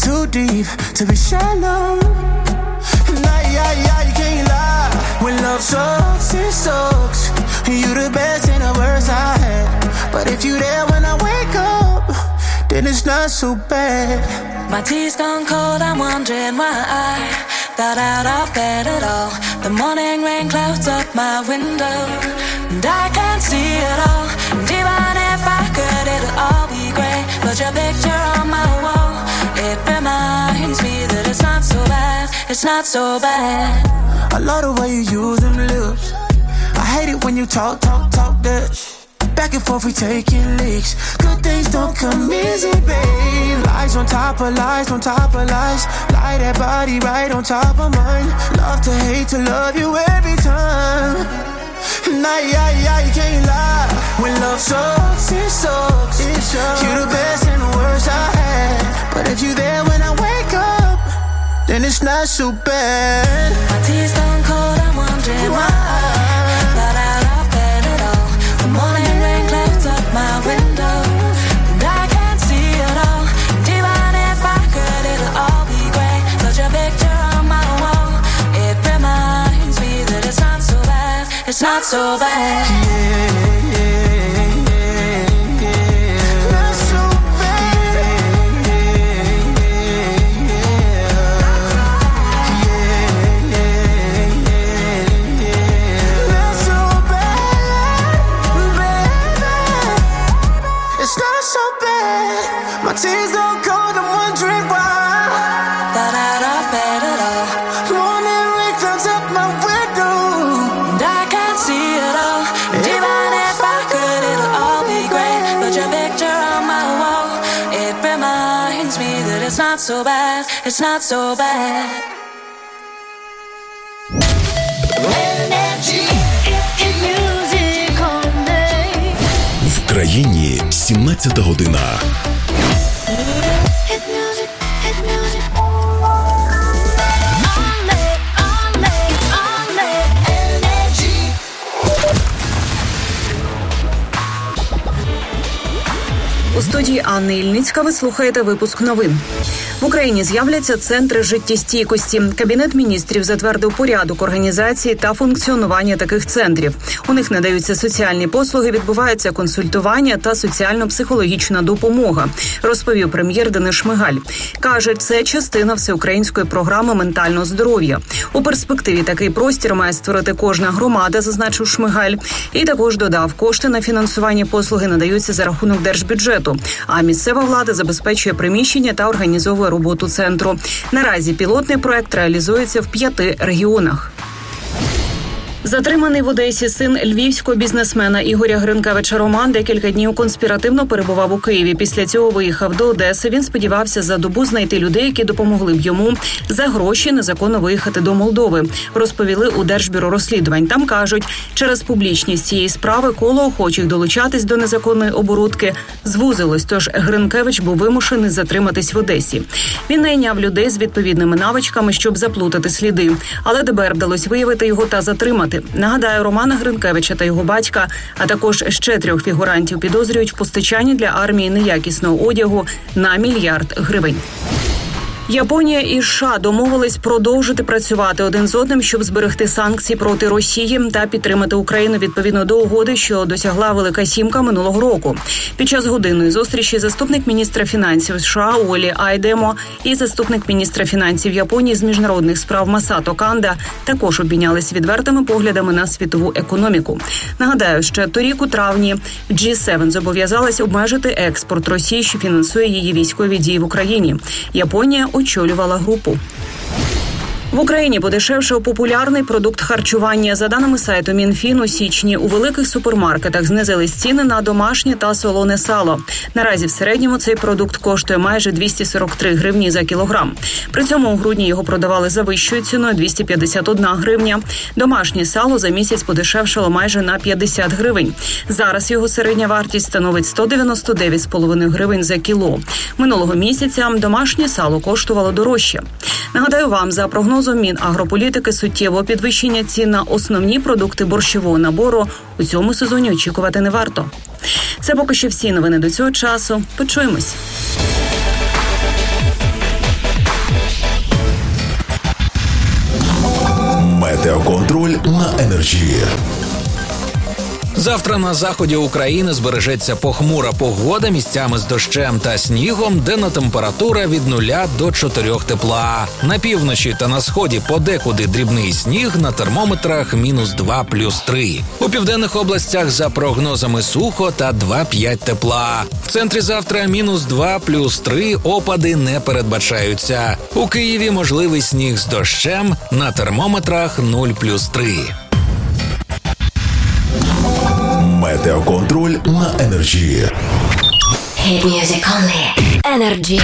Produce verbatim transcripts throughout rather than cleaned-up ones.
too deep to be shallow. Nah, yeah, yeah, you can't lie. When love sucks, it sucks. You the best and the worst I had. But if you there when I wake up, then it's not so bad. My tea's gone cold, I'm wondering why I got out of bed at all. The morning rain clouds up my window, and I can't see it all. And even if I could, it'll all be grey. But your picture on my wall, it reminds me that it's not so bad. It's not so bad. I love the way you use them lips. I hate it when you talk, talk, talk that shit. Back and forth we taking leaks. Good things don't come easy, babe. Lies on top of lies, on top of lies. Lie that body right on top of mine. Love to hate to love you every time. Nah, yeah, yeah, you can't lie. When love sucks, it sucks. It sucks. You the best and the worst I had. But if you there when I wake up, then it's not so bad. My tea's gone cold, I'm wondering why. Got out of bed at all. The morning rain clouds up my window, and I can't see it all. And even if I could, it'll all be grey. But your picture on my wall, it reminds me that it's not so bad. It's not so bad. Yeah, yeah, yeah, yeah. Not so bad. Yeah, yeah, yeah, yeah, yeah. Not so bad, baby. It's not so bad. My tears don't cold, I'm wondering why. Got out of bed at all. Morning rain clouds up my window, And I can't see it all. And even if I could, it'll all be grey. But your picture on my wall, it reminds me that it's not so bad. It's not so bad. В країні сімнадцята година. У студії Анни Ільницька ви слухаєте випуск новин. В Україні з'являться центри життєстійкості. Кабінет міністрів затвердив порядок організації та функціонування таких центрів. У них надаються соціальні послуги, відбувається консультування та соціально-психологічна допомога, розповів прем'єр Денис Шмигаль. Каже, це частина всеукраїнської програми ментального здоров'я. У перспективі такий простір має створити кожна громада, зазначив Шмигаль. І також додав, кошти на фінансування послуги надаються за рахунок держбюджету, а місцева влада забезпечує приміщення та організовує роботу центру. Наразі пілотний проект реалізується в п'яти регіонах. Затриманий в Одесі син львівського бізнесмена Ігоря Гринкевича Роман декілька днів конспіративно перебував у Києві. Після цього виїхав до Одеси. Він сподівався за добу знайти людей, які допомогли б йому за гроші незаконно виїхати до Молдови, розповіли у Держбюро розслідувань. Там кажуть, через публічність цієї справи коло охочих долучатись до незаконної оборудки звузилось, тож Гринкевич був вимушений затриматись в Одесі. Він найняв людей з відповідними навичками, щоб заплутати сліди. Але ДБР вдалося виявити його та затримати. Нагадаю, Романа Гринкевича та його батька, а також ще трьох фігурантів підозрюють в постачанні для армії неякісного одягу на мільярд гривень. Японія і США домовились продовжити працювати один з одним, щоб зберегти санкції проти Росії та підтримати Україну відповідно до угоди, що досягла Велика Сімка минулого року. Під час годинної зустрічі заступник міністра фінансів США Олі Айдемо і заступник міністра фінансів Японії з міжнародних справ Масато Канда також обмінялись відвертими поглядами на світову економіку. Нагадаю, ще торік у травні джі севен зобов'язалась обмежити експорт Росії, що фінансує її військові дії в Україні. Японія очолювала групу. В Україні подешевшав популярний продукт харчування. За даними сайту Мінфін, у січні у великих супермаркетах знизились ціни на домашнє та солоне сало. Наразі в середньому цей продукт коштує майже двісті сорок три гривні за кілограм. При цьому у грудні його продавали за вищою ціною – двісті п'ятдесят одна гривня. Домашнє сало за місяць подешевшало майже на п'ятдесят гривень. Зараз його середня вартість становить сто дев'яносто дев'ять з половиною гривень за кіло. Минулого місяця домашнє сало коштувало дорожче. Нагадаю вам, за прогнозом Мінагрополітики, суттєвого підвищення цін на основні продукти борщового набору у цьому сезоні очікувати не варто. Це поки що всі новини до цього часу. Почуємось. Energy. Завтра на заході України збережеться похмура погода місцями з дощем та снігом, денна температура від нуля до чотирьох тепла. На півночі та на сході подекуди дрібний сніг, на термометрах мінус два плюс три. У південних областях за прогнозами сухо та два-п'ять тепла. В центрі завтра мінус два плюс три, опади не передбачаються. У Києві можливий сніг з дощем, на термометрах нуль плюс три. Метеоконтроль на Energy. Hit music only. Energy.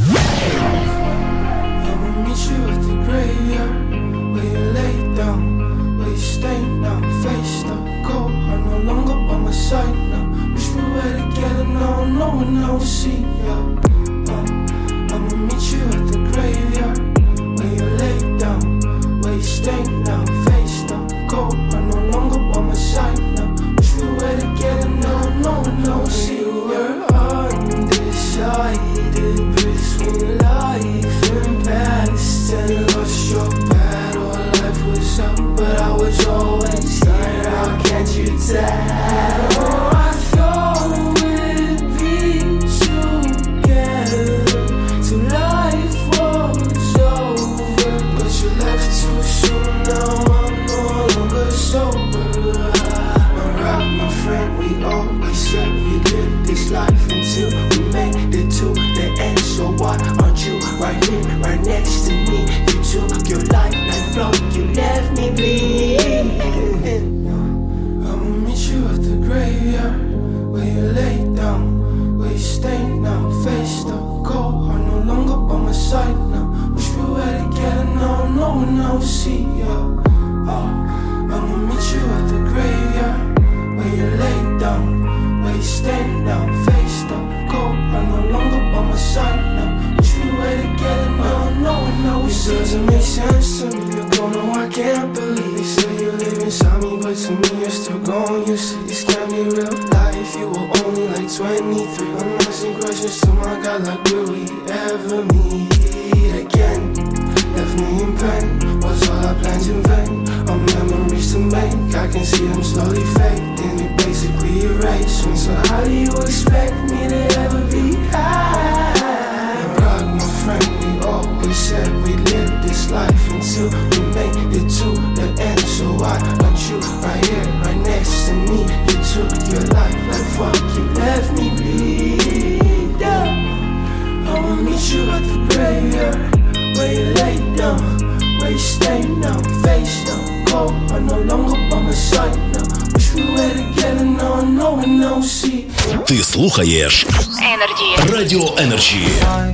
Ти слухаєш Energy. Радіо Energy.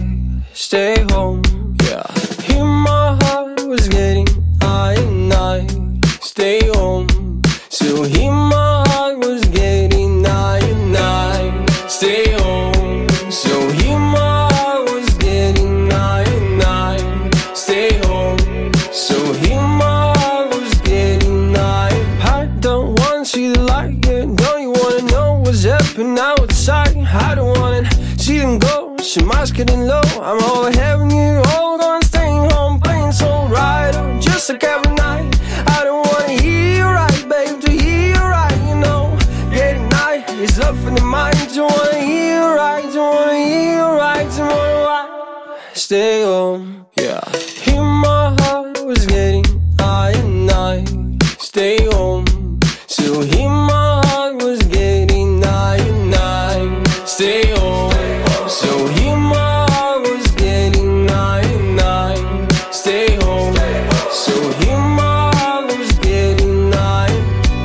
Stay home, yeah. Hear my heart was getting high and I stay home. Still hear my heart was getting high and I stay home. So hear my heart was getting high and I stay home. So hear my heart was getting high. I don't wanna see the light, yeah. Don't you wanna know what's happening outside? I don't wanna see them go. Your mind's getting low. I'm over having you all gone, staying home, playing so right. I'm just like every night. I don't wanna hear you right, babe. To hear you right, you know. Getting night is up in the mind. Don't wanna hear you right. Don't wanna hear you right. Don't wanna why. Stay home, yeah. Hear my heart was getting high and I stay home. Still hear my heart was getting high and I stay home. So hear my heart was getting high and I stay home. So hear my heart was getting high.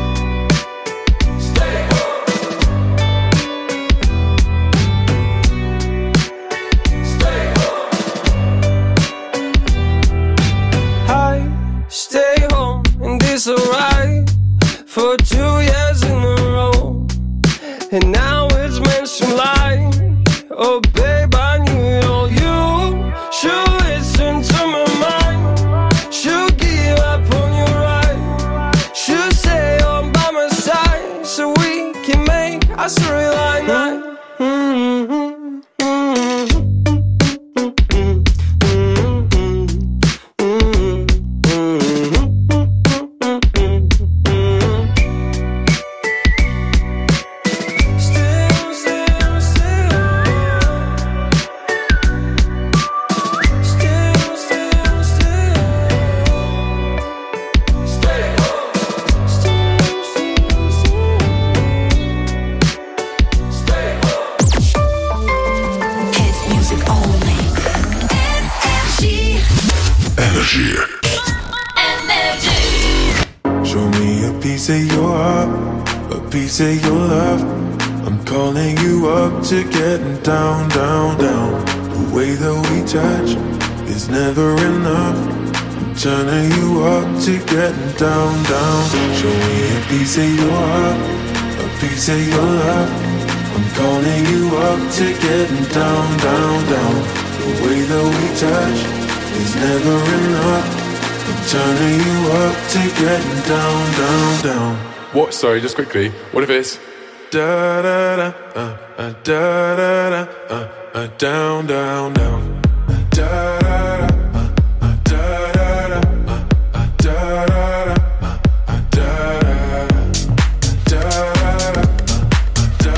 Stay home. Stay home. I Energy. Show me a piece of your heart, a piece of your love. I'm calling you up to getting down, down, down. The way that we touch is never enough. I'm turning you up to getting down, down. Show me a piece of your heart, a piece of your love. I'm calling you up to getting down, down, down. The way that we touch is never enough. I'm turning you up to getting down, down, down. What? Sorry, just quickly. What if it's da da da uh, uh, da da da uh, uh, down, down, down. Da da da uh, uh, da da da uh, uh, da da da uh, uh, da da da da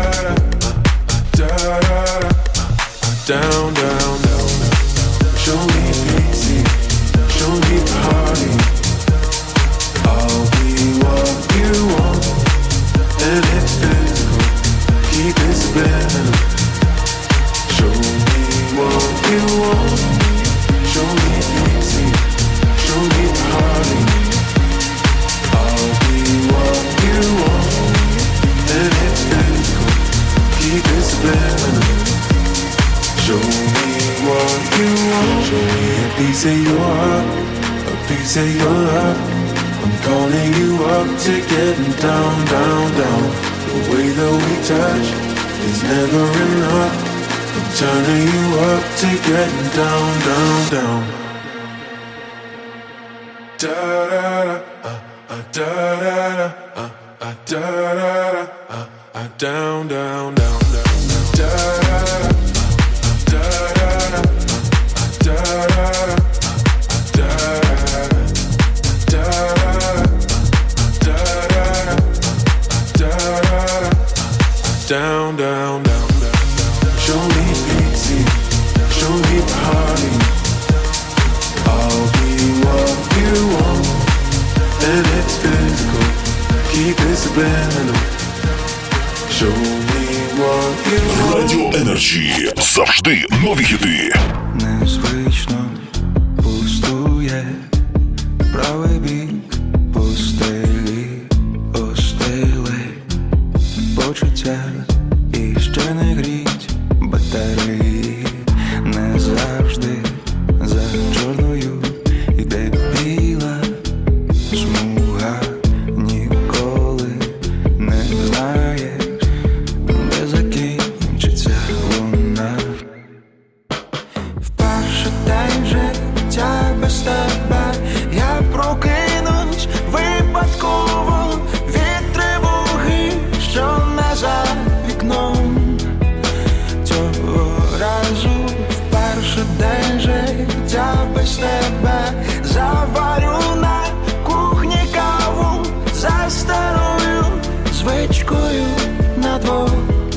da da da down, down, down. Show me easy, show me party. I'll be what you want, and it's physical. Keep it spinning. Show me what you want. Show me easy, show me party. I'll be what you want, and it's physical. Keep it spinning. Show me what you want. Show me a piece of your heart, a piece of your love. I'm calling you up to getting down, down, down. The way that we touch is never enough. I'm turning you up to getting down, down, down. Da da da, uh, uh, da da da, uh, uh, da da da, uh, uh, down, down, down, down, da da da. Down, down, down, down. Show me easy, show me party. I'll be what you want, and it's physical. Keep it spinning. Show me what you want. Radio Energy. Завжди нові хіти. Незвично пустує правий бік постелі, остили почуття і ще не гріть батареї. Не завжди за чорною йде біла смуга. Ніколи не знаєш, де закінчиться вона. Вперше день життя без тебе я прокинусь випадково від тривоги, що не за вікном. Цього разу вперше день життя без тебе заварю на кухні каву за старою звичкою на двох.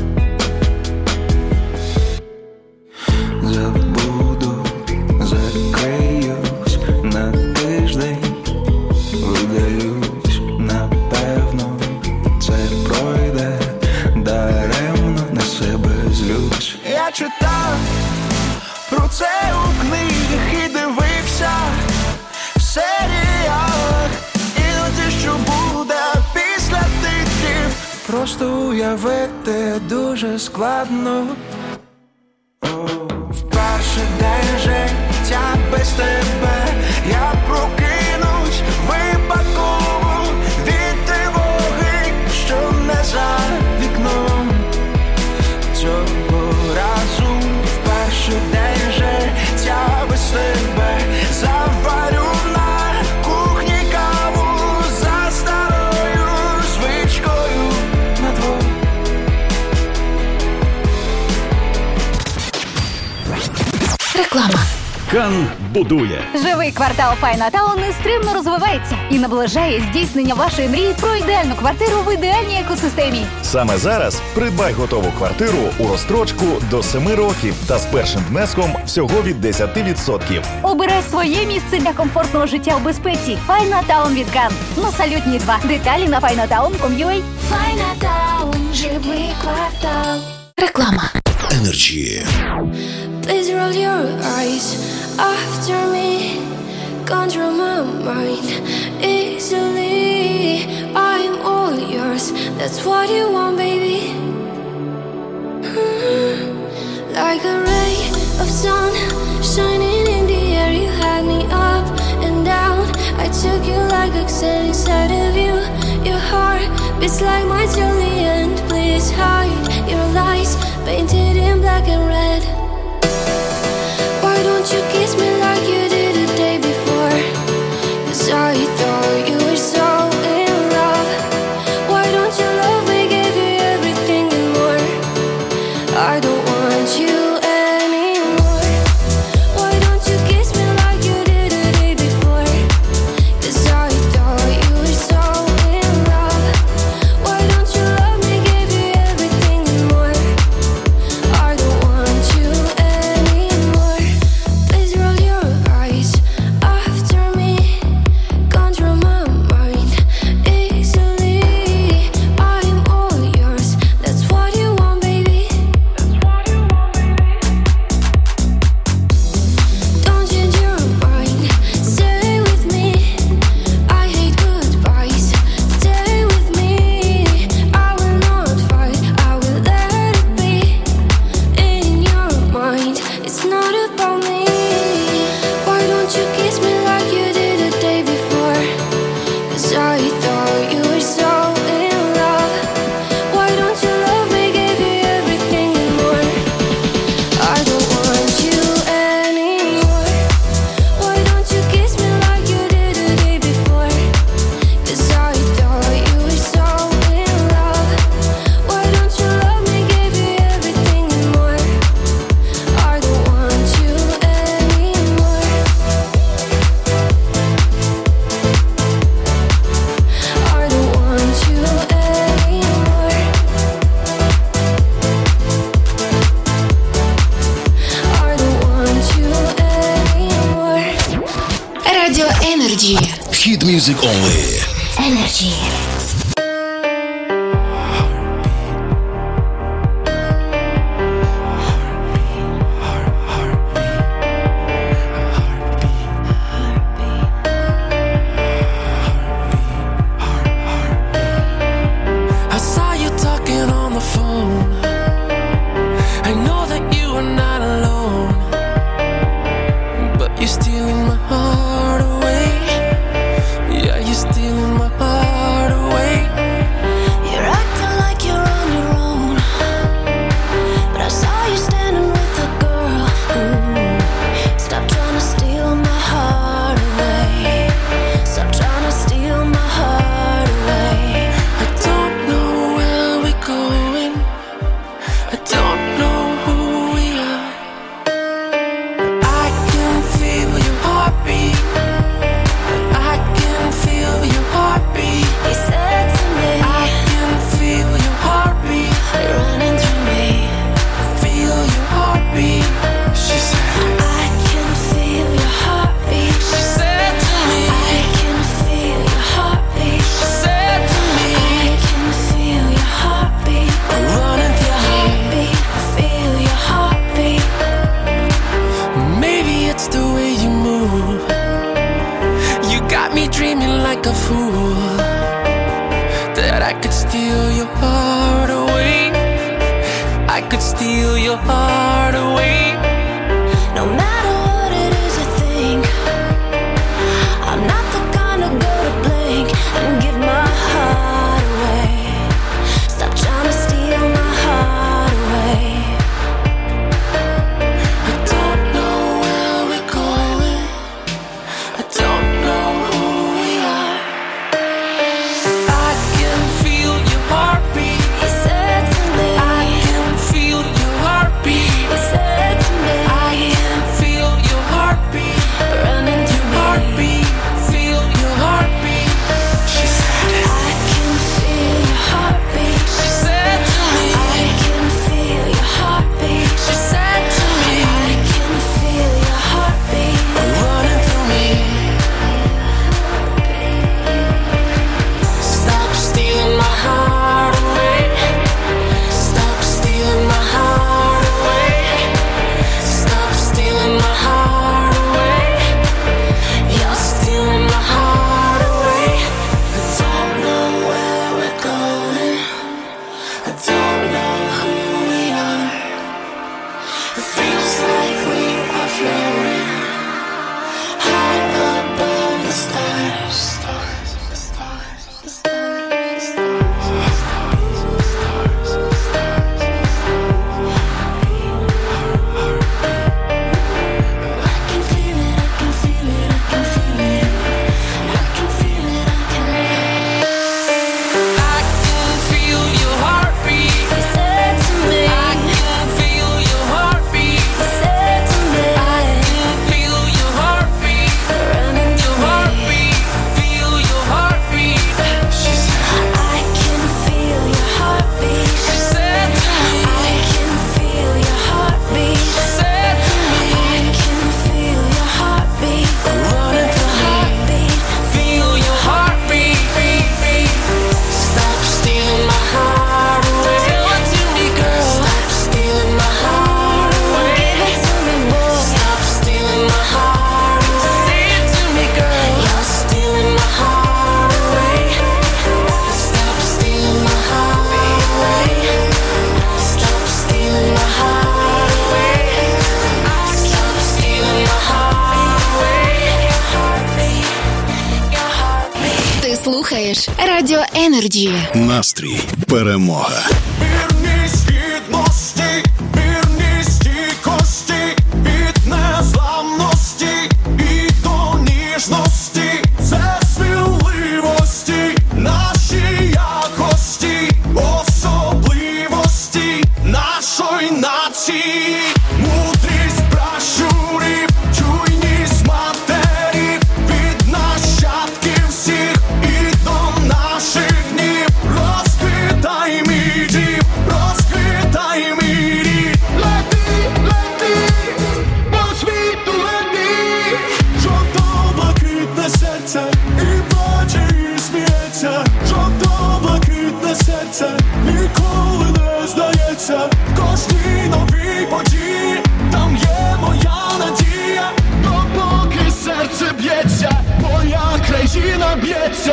Забуду, закриюсь на тиждень, видалюсь, напевно, це пройде, даремно на себе злюсь. Я читав про це у книгах і дивився в серіалах. Іноді що буде після титрів, просто уявити дуже складно. Вперше день життя без тебе я прокинусь випадково від тривоги, що не за вікном. Цього разу вперше день життя без тебе заварю на кухні каву за старою звичкою на двох. Реклама. Кан будує. Живий квартал Файнатаун нестримно розвивається і наближає здійснення вашої мрії про ідеальну квартиру в ідеальній екосистемі. Саме зараз придбай готову квартиру у розстрочку до семи років та з першим внеском всього від десять відсотків. Обирай своє місце для комфортного життя у безпеці. Файнатаун від Кан. На Салютній два. Деталі на файнатаун крапка ком ю а. Файнатаун. Живий квартал. Реклама. Energy. Please roll your eyes after me. control my mind easily. I'm all yours, that's what you want, baby. Mm-hmm. Like a ray of sun shining in the air, you had me up and down. I took you like a cell inside of you. Your heart beats like my Juliet. Please hide your lies, painted in black and red. Why don't you kiss me like you did the day before? 'Cause I thought you were so in love. Why don't you love me, give you everything and more? I don't want you anymore. Why don't you kiss me like you did the day before? 'Cause I thought you were so in love. Why don't you love me, give you everything and more? I don't want you anymore. Please roll your eyes after me. Control my mind easily. I'm all yours, that's what you want, baby. Don't change your mind, stay with me. I hate goodbyes, stay with me. I will not fight, I will let it be. In your mind, it's not about me. Why don't you kiss me like you did the day before? 'Cause I thought you were so in love. Why don't you love me, give you everything and more? I don't want you anymore. Why don't you kiss me like you did the day before? 'Cause I thought you were so in love. Why don't you love me, give you everything and more? I don't want you anymore. I don't want you anymore. I don't want you anymore. Radio Energy. Hit music only. Energy. I saw you talking on the phone. I know that you are not alone, but you're stealing my heart away. Yeah, you're stealing my heart away. You're acting like you're on your own, but I saw you standing with a girl. Ooh, stop trying to steal my heart away. Stop trying to steal my heart away. I don't know where we're going. I don't know who we are. I can feel your heartbeat. I can feel your heartbeat. He said to me, I can feel your heartbeat. running through me. Feel your heartbeat. She said, I can feel your heartbeat. she said to me, I can feel your heartbeat. she said to me, I can feel your heartbeat. running through me. Heartbeat, feel your heartbeat. Maybe it's the way you move. You got me dreaming like a fool that I could steal your heart away. I could steal your heart away. No matter what it is you think, I'm not the kind of girl to blink and give my heart away. Stop trying to steal my heart away. I don't know where we're going. I don't know who we are. I can feel your heartbeat. He said to me, I can feel your heartbeat. he слухаєш Радіо Енерджі. Настрій перемога. Вірність гідності, вірність стійкості, від незламності і до ніжності. Це сміливості, наші якості, особливості нашої нації. Мудрість пращурів, чуйність матерів, від нащадків всіх і до наших днів. Розквітай мій дім, розквітай мій рід. Лети, лети, по світу лети. Жовто-блакитне серце і плаче, і сміється. Жовто-блакитне серце ніколи не здається. В кожній новій події там є моя надія. Допоки серце б'ється, моя країна б'ється.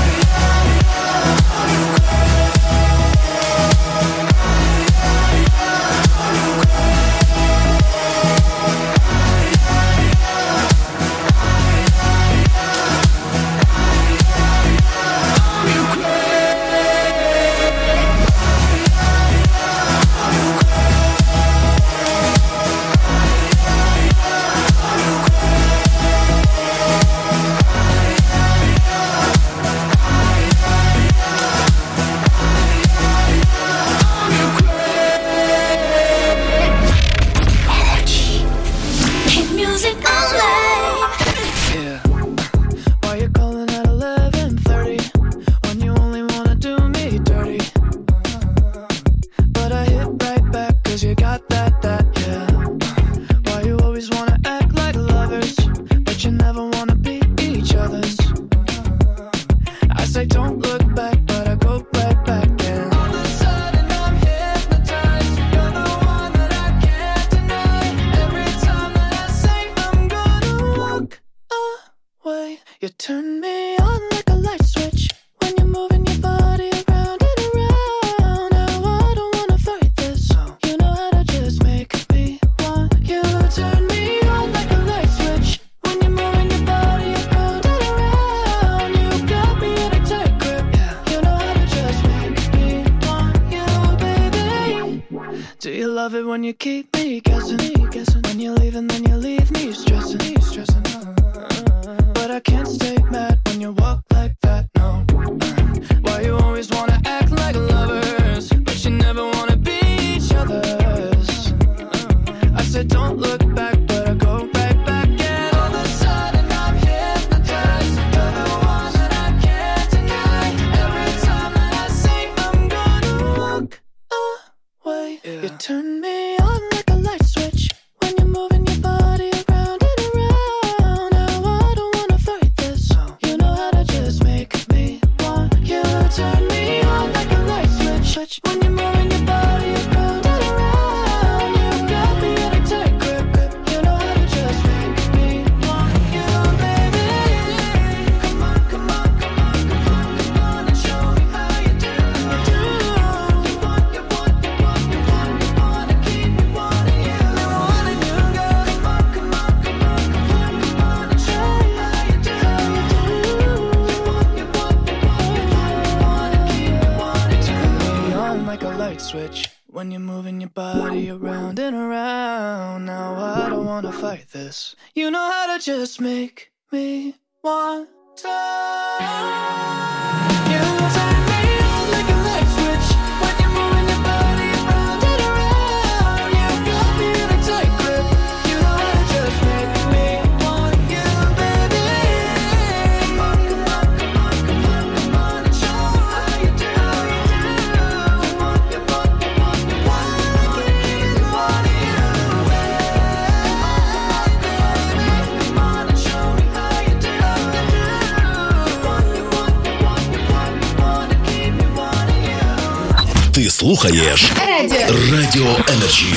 Ти слухаєш Радіо Енерджі.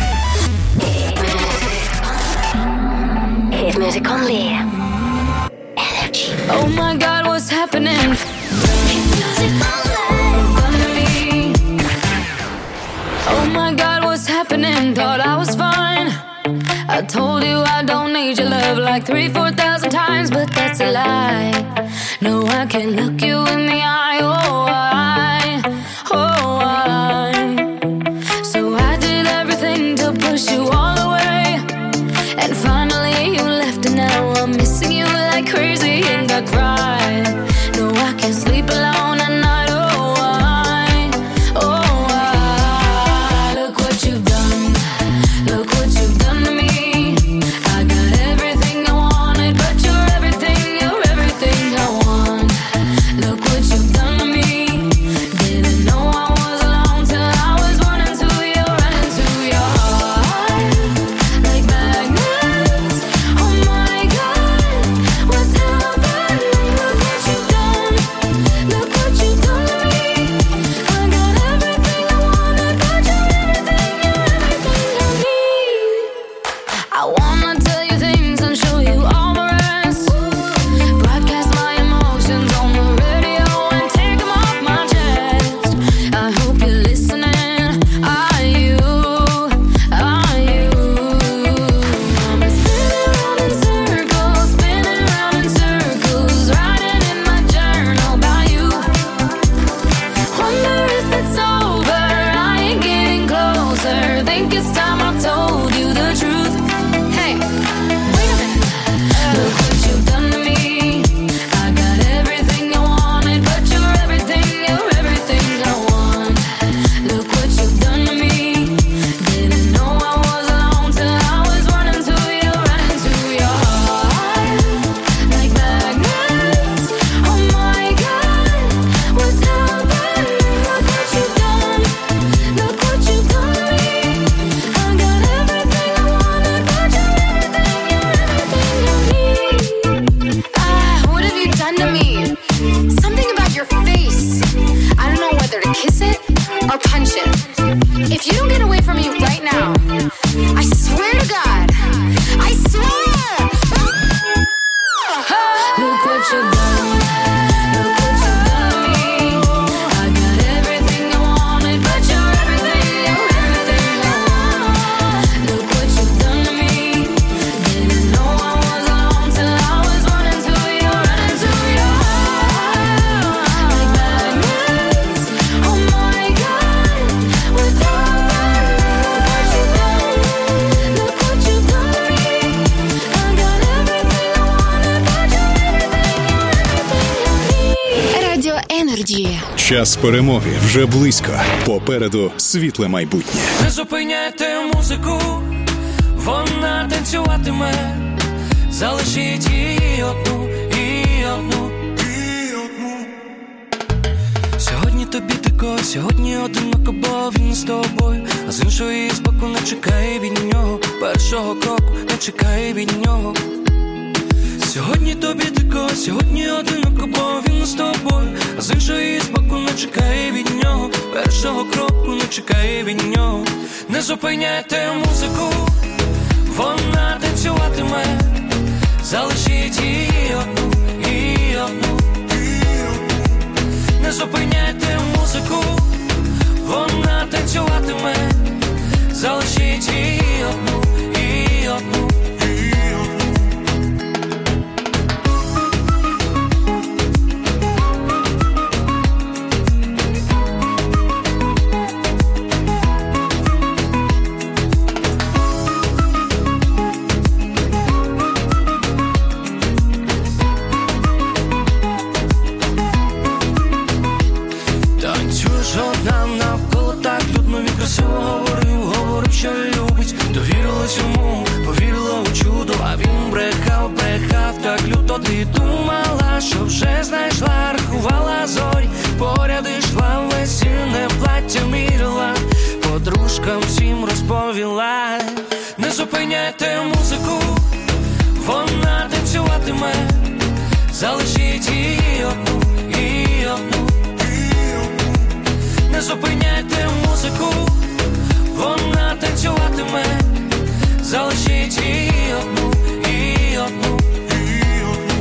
Hit music only. Energy. Oh my God, what's happening? Hit music only. Oh my God, what's happening? Thought I was fine. I told you I don't need your love. love like three, four thousand times, but that's a lie. No, I can't look you in the eye. Oh, I, oh, I. So I did everything to push you all away, and finally you left, and now I'm missing you like crazy, and I cry. No, I can't sleep alone at night. Oh, I, oh, I. Look what you've done. Look what you've done to me. I got everything I wanted, but you're everything, you're everything I want. Look what you've done to me. Didn't know I was alone till I was running to you, running to your heart. Like magnets, oh my God, what's happening? Look what you've done. Look what you've done to me. I got everything I wanted, but you're everything, you're everything I need. I wanna tell you things and show you all the rest. Broadcast my emotions on the radio and take them off my chest. I hope you're listening. Are you? Are you? I'm spinning round in circles, spinning round in circles, writing in my journal about you. Wonder if it's over. I ain't getting closer. Think it's time I told you the truth. Hey, wait a minute. Look what you've done to me. I got everything I wanted, but you're everything, you're everything I want. Look what you've done to me. Didn't know I was alone till I was running to you, running to your heart. Like magnets, oh my God, what's happening? Look what you've done. Look what you've done to me. I got everything I wanted, but you're everything, you're everything I need. Ah, what have you done to me? Something about your face. I don't know whether to kiss it or punch it. If you don't get away from me right now, I swear to God, I swear. Look what you've done. Look what you've done to me. I got everything I wanted, but you're everything, you're everything I want. Look what you've done to me. Didn't know I was alone till I was running to you, running to your heart. Like magnets, oh my God, what's happening? Look what you've done. Look what you've done to me. I got everything I wanted, but you're everything, you're everything I need. Радіо Енерджі. Час перемоги вже близько. Попереду світле майбутнє. Не зупиняйте музику, вона танцюватиме. Залишіть її одну, і одну, і одну. Сьогодні тобі дико, сьогодні одиноко, бо він з тобою. А з іншої з боку не чекай від нього, першого кроку не чекай від нього. Сьогодні тобі дико, сьогодні одиноко, бо він з тобою. А з іншої з боку не чекай від нього, першого кроку не чекай від нього. Не зупиняйте музику, вона танцюватиме. Залишіть її одну, і одну, і одну. Не зупиняйте музику, вона танцюватиме. Залишіть її одну, і одну. Одна навколо так людно, він красиво говорив, говорив, що любить. Довірилась йому, повірила у чудо, а він брехав, брехав так люто. Ти думала, що вже знайшла, рахувала зорі, поряд ішла, весільне плаття мірила, подружкам всім розповіла. Не зупиняйте музику, вона танцюватиме. Залишіть її одну, і одну. Не зупиняйте музику, вона танцюватиме. Залишіть її одну, і одну, і одну.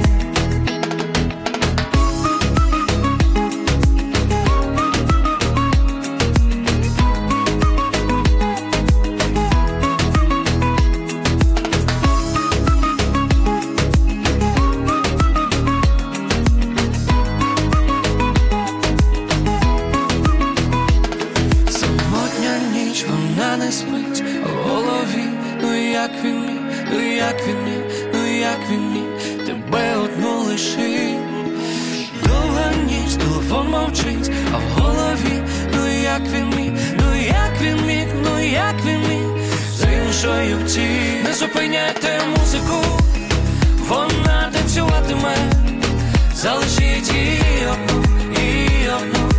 як він міг, ну як він міг, ну як він міг з іншої втік. Не зупиняйте музику, вона танцюватиме, залишіть її одну, її одну.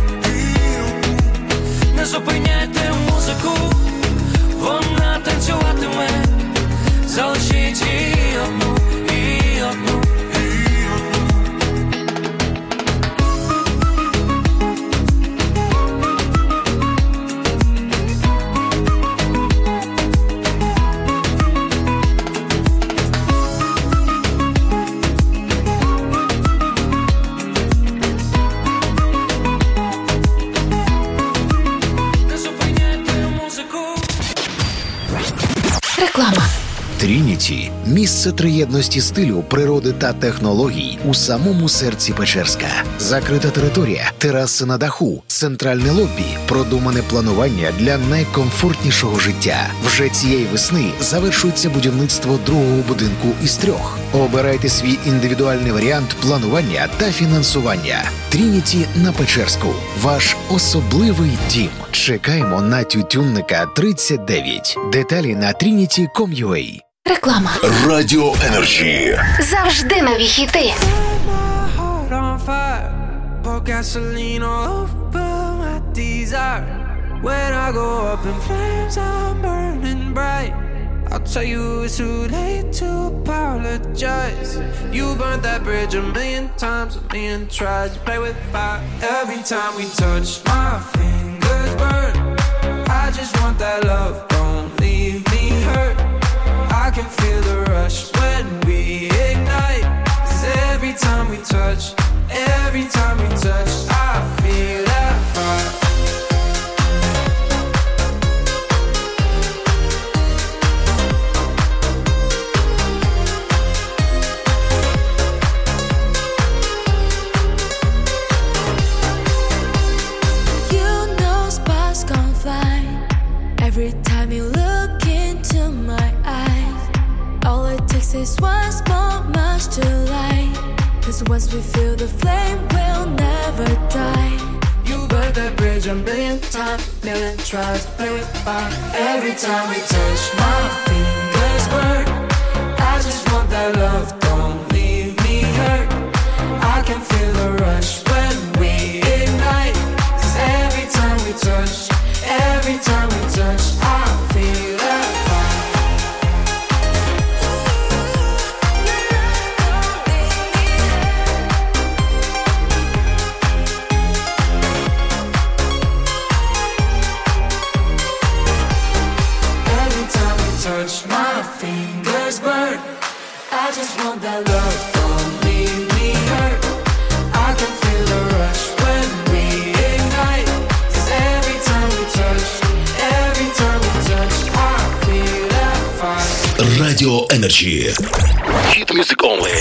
Не зупиняйте музику, вона танцюватиме, залишіть її одну, її одну. Реклама. Трініті – місце триєдності стилю, природи та технологій у самому серці Печерська. Закрита територія, тераси на даху, центральне лобі, продумане планування для найкомфортнішого життя. Вже цієї весни завершується будівництво другого будинку із трьох. Обирайте свій індивідуальний варіант планування та фінансування. Трініті на Печерську. Ваш особливий дім. Чекаємо на Тютюнника тридцять дев'ять. Деталі на трініті крапка ком крапка ю а. Реклама. Радіо Енерджі. Завжди нові хіти. Pour gasoline all over my desire. When I go up in flames, I'm burning bright. I'll tell you it's too late to apologize. You burned that bridge a million times, a million tries to play with fire. Every time we touch, my fingers burn. I just want that love, don't leave me hurt. I can feel the rush when we ignite. 'Cause every time we touch, every time we touch, I feel that fire. You know sparks gon' fly every time you look into my eyes. All it takes is one small match to light. 'Cause once we feel the flame, we'll never die. You burned that bridge a million times, million tries to play with fire. Every time we touch, my fingers burn. I just want that love, don't leave me hurt. I can feel the rush when we ignite. 'Cause every time we touch, every time we touch, I feel that fire. Touch, my fingers burn. I just want that love, don't leave me hurt. I can feel the rush when we ignite. 'Cause every time we touch, every time we touch, I feel that fire. Radio Energy. Hit music only.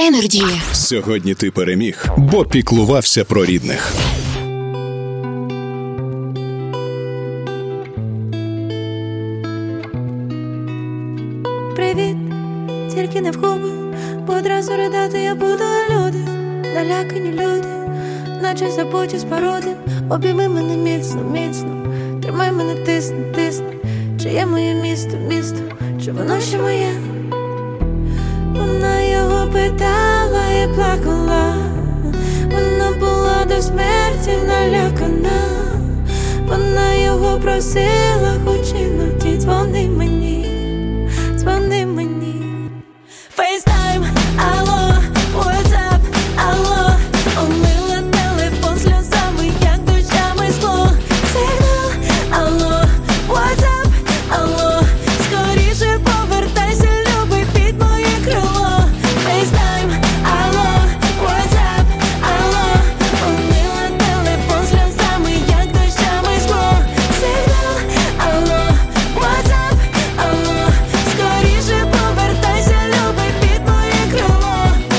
Енерджі. Сьогодні ти переміг, бо піклувався про рідних. Привіт, тільки не в губи, бо одразу ридати я буду. Люди, налякані люди, наче забуті споруди. Обійми мене міцно, міцно, тримай мене, тисни, тисни. Чи є моє місто, місто, чи воно ще моє? Вона його питала і плакала, вона була до смерті налякана. Вона його просила, хоч іноді дзвони мені, дзвони мені. FaceTime, алло, what's up, алло. Омила телефон сльозами, як дощами скло. Сигнал, алло, what's up, алло. Скоріше повертайся, любий, під моє крило. FaceTime, алло, what's up, алло. Омила телефон сльозами, як дощами скло. Сигнал, алло, what's up, алло. Скоріше повертайся, любий, під моє крило.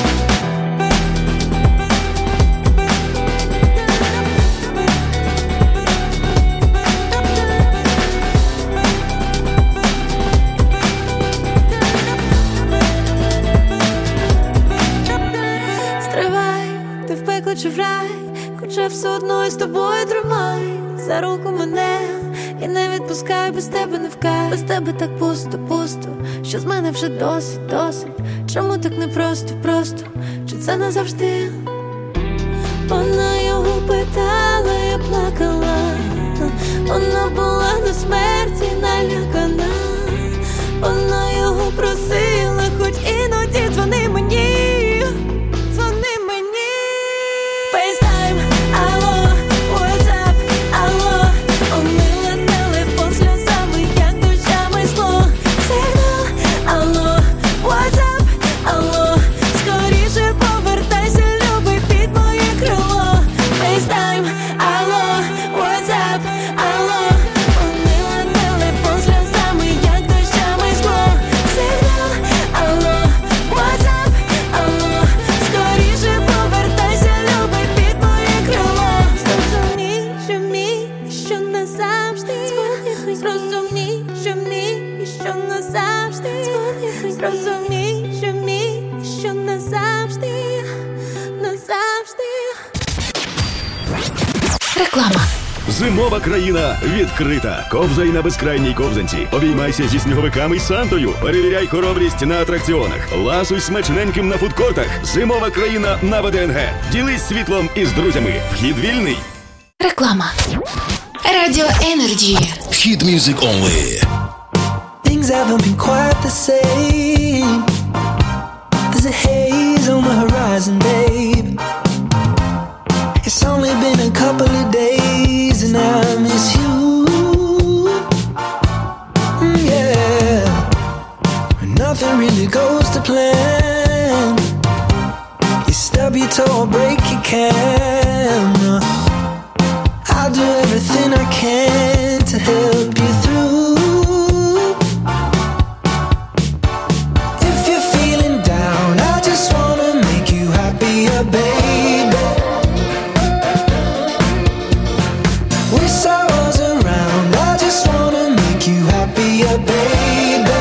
Стривай, ти в пекло чи в рай, хоча все одно із тобою тримай за руку мене і не відпускай, без тебе не вкай. Без тебе так пусто, пусто, що з мене вже досить, досить. Чому так непросто, просто, чи це назавжди? Вона його питала і плакала, вона була до смерті налякана. Вона його просила, хоч іноді дзвони мені, дзвони мені. FaceTime, алло, what's up, алло. Омила телефон сльозами, як дощами скло. Сигнал, алло, what's up, алло. Скоріше повертайся, любий, під моє крило. FaceTime, алло, what's up, алло. Омила телефон сльозами, як дощами скло. Сигнал, алло, what's up, алло. Скоріше повертайся, любий, під моє крило. Зрозумій, що мій, і що назавжди. Зрозумій, що мій, і що назавжди. Зрозумій, що мій, і що назавжди, назавжди. Реклама. Зимова країна відкрита. Ковзай на безкрайній ковзанці. Обіймайся зі сніговиками й Сантою. Перевіряй хоробрість на атракціонах. Ласуй смачненьким на фудкортах. Зимова країна на ВДНГ. Ділись світлом із друзями. Вхід вільний. Реклама. Радіо Енерджі. Hit music only. Things haven't been quite the same. There's a haze on the horizon, babe. It's only been a couple of days and I miss you. Mm, yeah. Nothing really goes to plan. You stub your toe or break your camera. I'll do everything I can to help you through. If you're feeling down, I just wanna make you happier, baby. Wish I was around, I just wanna make you happier, baby.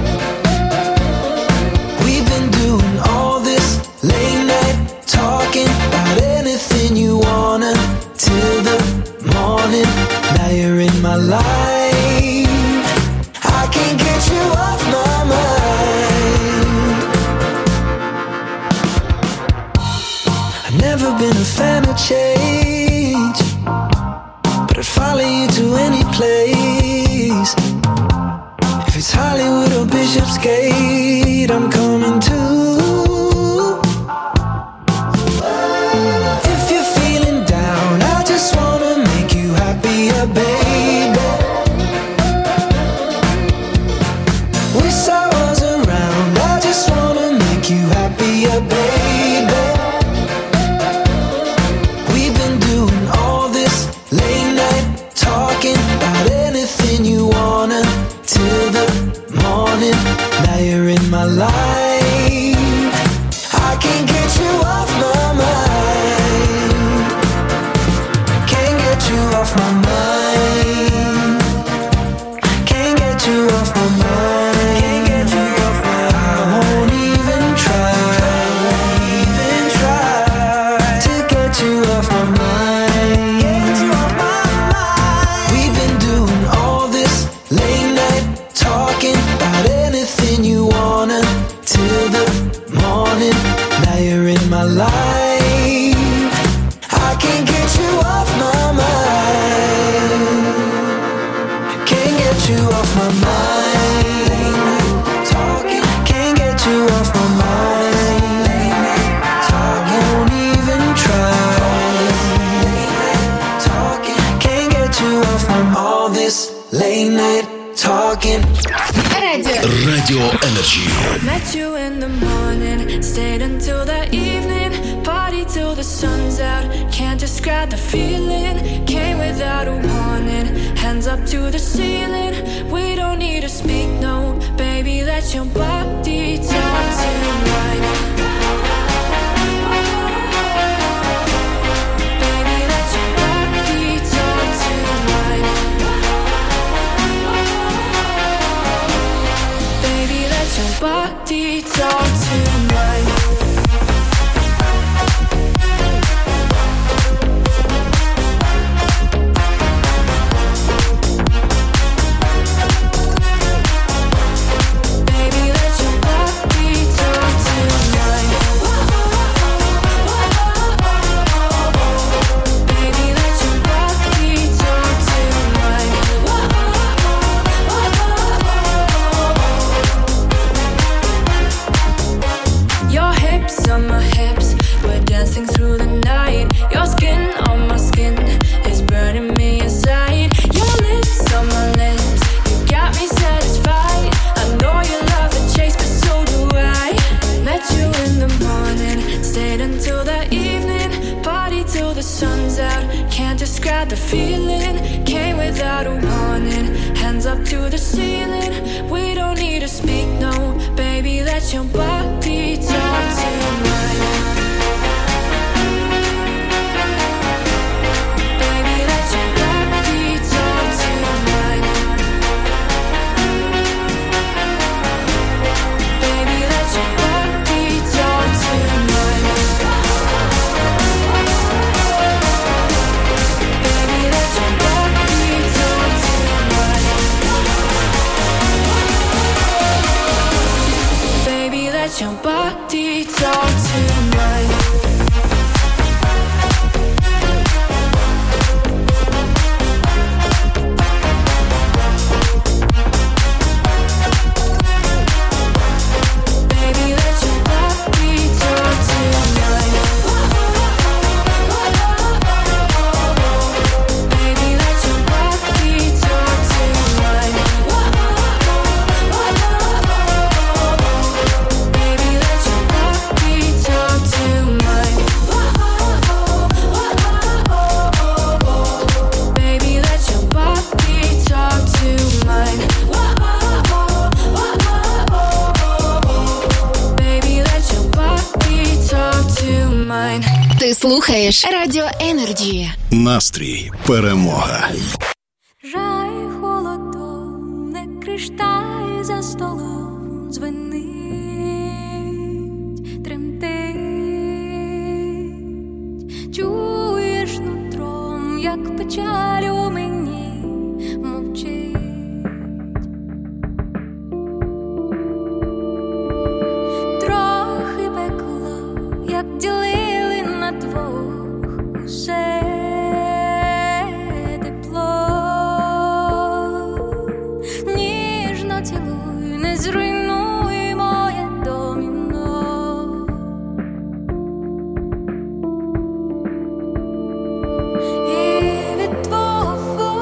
We've been doing all this late night talking about anything you wanna till the morning. Now you're in my life, I can't get you off my mind. I've never been a fan of change, but I'd follow you to any place. If it's Hollywood or Bishopsgate, I'm coming too. If you're feeling down, I just wanna make you happier, baby. Wish I was around, I just wanna make you happier, baby. We've been doing all this late night talking about anything you wanna till the morning. Now you're in my life, off my mind. Can't get you off my mind. Can't get you off my mind. I won't even try, even try to get you off my mind. Get you off my mind. We've been doing all this late night talking about anything you wanna till the morning. Now you're in my life. I can't get you off my mind. Can't get you off my mind. Talking, can't get you off my mind. Talking, won't even try. Talking, can't get you off from all this late night talking. Radio Energy. Met you in the morning, stayed until the evening, party till the sun's out. Can't describe the feeling, came without a warning. Hands up to the ceiling, we don't need to speak, no. Baby, let your body talk to mine. Baby, let your body talk to mine. Baby, let your body talk to mine. Ти слухаєш Радіо Енерджі. Настрій, перемога. Рай холодом, не кришталь за столом дзвенить, тремтить. Чуєш нутром, як печаль у мені мовчить. Трохи пекло, як ділили на двох усе. Цілуй, не зруйнуй моє доміно. І від твого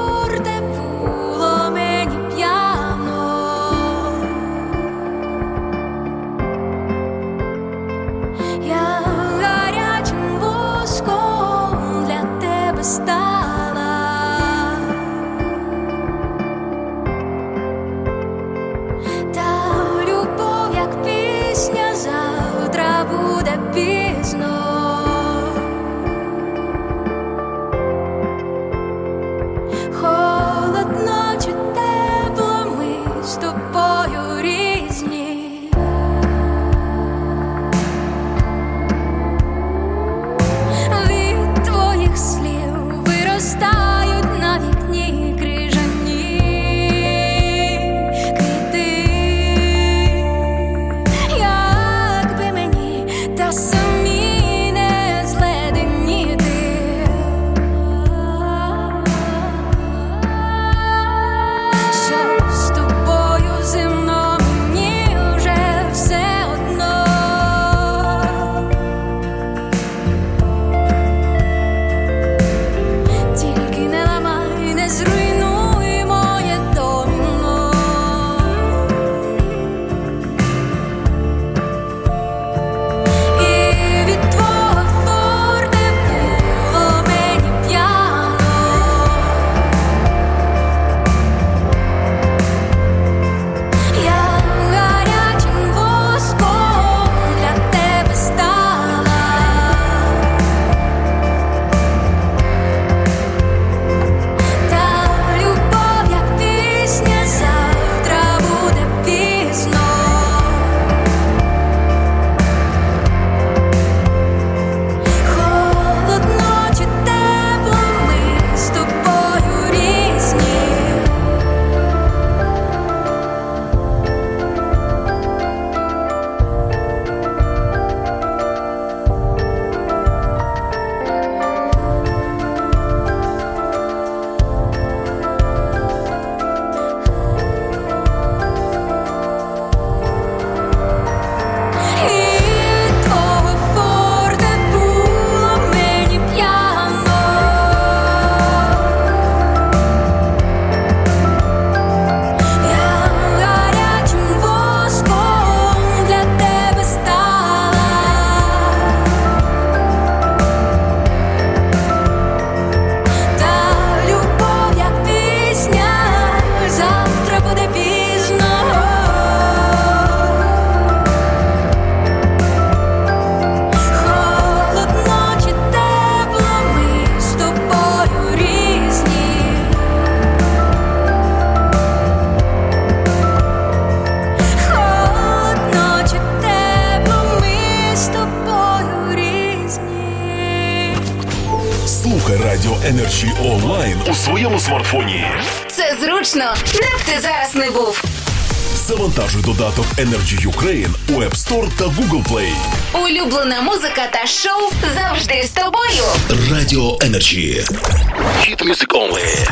Слухай Радіо Energy онлайн у своєму смартфоні. Це зручно, де б ти зараз не був. Завантажуй додаток Energy Ukraine у App Store та Google Play. Улюблена музика та шоу завжди з тобою. Радіо Energy. Hit music only.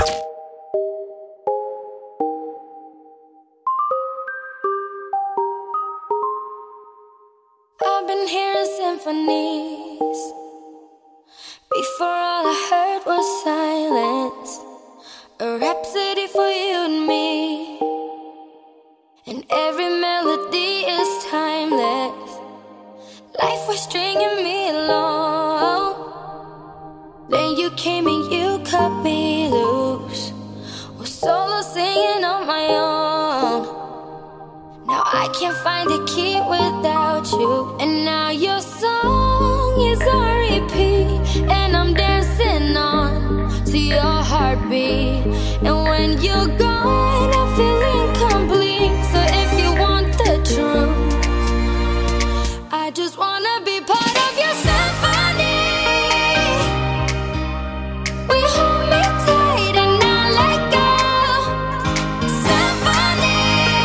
I've been hearing symphonies. Before all I heard was silence. A rhapsody for you and me. And every melody is timeless. Life was stringing me along. Then you came and you cut me loose. Was solo singing on my own. Now I can't find a key without you. And now your song is on repeat. And I'm dancing on to your heartbeat. And when you're gone, I feel incomplete. So if you want the truth, I just wanna be part of your symphony. We hold me tight and not let go. Symphony,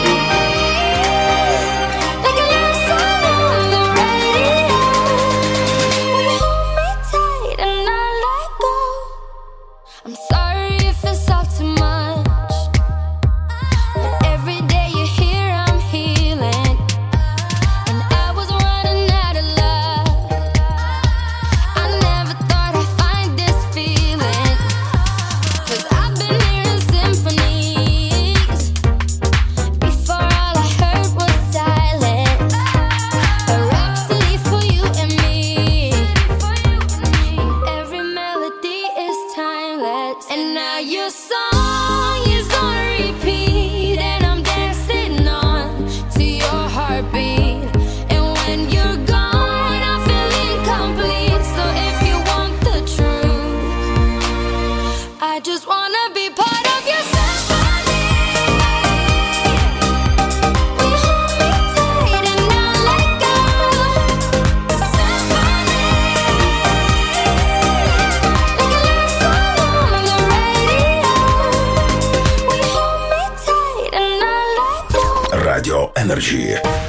like a love song on the radio. We hold me tight and not let go. I'm sorry if it's all too much, but every day you're here I'm healing. And I was running out of luck. I never thought I'd find this feeling. Cause I've been hearing symphonies. Before all I heard was silence. A rhapsody for you and me. And every melody is timeless. And now your song is on repeat. And I'm dancing on to your heartbeat. And when you're gone, I feel incomplete. So if you want the truth, I just wanna be part of your symphony. We hold me tight and not let go. Symphony, like a love song on the radio. We hold me tight and not let go. Радіо Energy.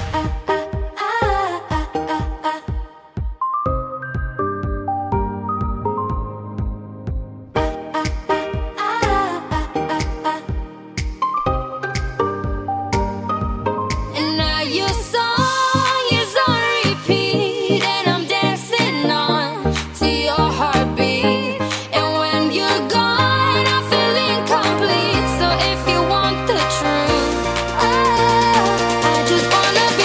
And now your song is on repeat. And I'm dancing on to your heartbeat. And when you're gone, I feel incomplete. So if you want the truth, I, I just wanna be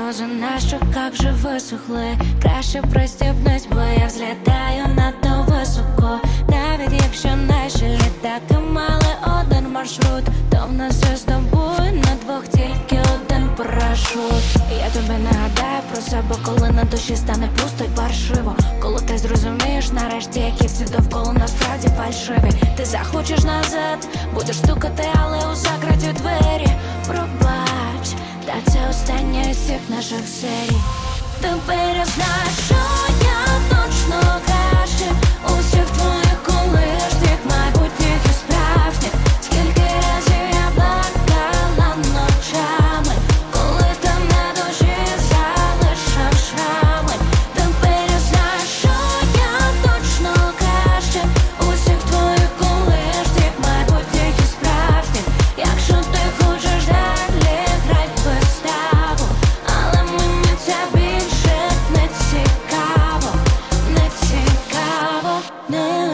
сльози на щоках вже висохли. Краще пристібнись, бо я взлітаю надто високо. Навіть якщо наші літаки мали один маршрут, то в нас з тобою на двох тільки один парашут. Я тобі нагадаю про себе, коли на душі стане пусто й паршиво. Коли ти зрозумієш нарешті, які всі довкола насправді фальшиві. Ти захочеш назад, будеш стукати, але у закриті двері. Пробач, та це остання із всіх наших серій. Тепер я знаю, що я точно краще усіх твоїх колишніх, майбутніх і справжніх. Скільки разів я плакала ночами, коли там на душі залишав шрами. Тепер я знаю, що я точно краще усіх твоїх колишніх, майбутніх і справжніх. Якщо ти хочеш далі грать виставу, але мені це більше не цікаво, не цікаво, не.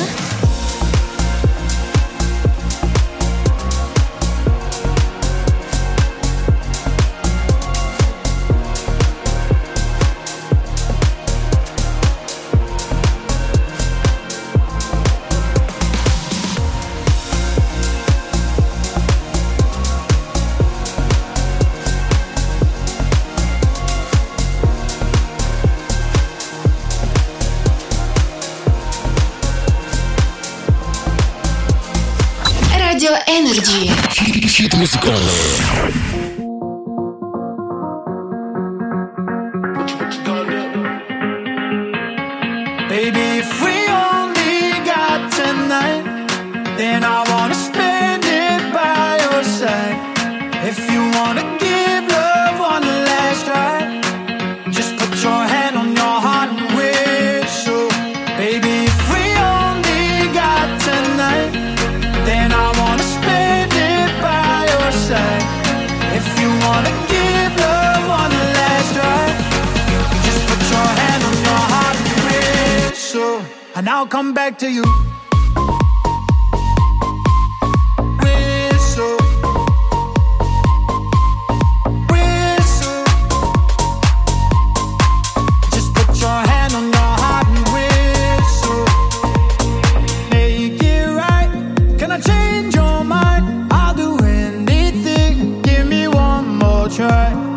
Радіо Енерджі. Хіт музикальний. Baby, if we only got tonight, then I wanna spend it by your side. If you wanna give love one last try, just put your hand on your heart and whistle. Baby, if we only got tonight, then I wanna spend it by your side. If you wanna give love one last try, just put your hand on your heart and whistle, and I'll come back to you. Whistle, whistle, just put your hand on your heart and whistle. Make it right. Can I change your mind? I'll do anything. Give me one more try.